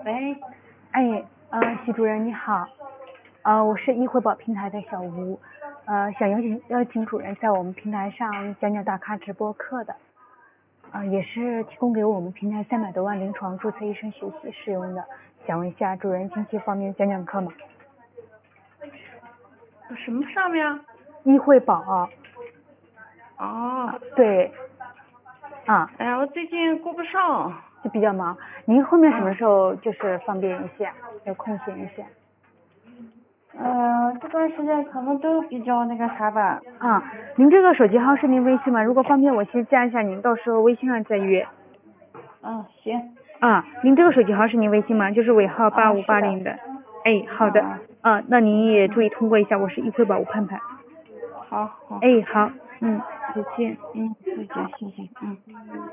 喂， 哎，徐主任你好，我是易汇宝平台的小吴，想邀请主任在我们平台上讲讲大咖直播课的，也是提供给我们平台300多万临床注册医生学习使用的，想问一下主任近期方面讲讲课吗？ 什么上面？ 易汇宝。 哦， 对， 哎呀，我最近顾不上。 就比较忙，您后面什么时候就是方便一些，有空闲一些？ 这段时间可能都比较那个啥吧。 您这个手机号是您微信吗？如果方便我先加一下您，到时候微信上再约。 行。 您这个手机号是您微信吗？就是尾号8580的。哎，好的。那您也注意通过一下，我是易汇宝吴盼盼。 好。 哎，好，再见。 再见，谢谢。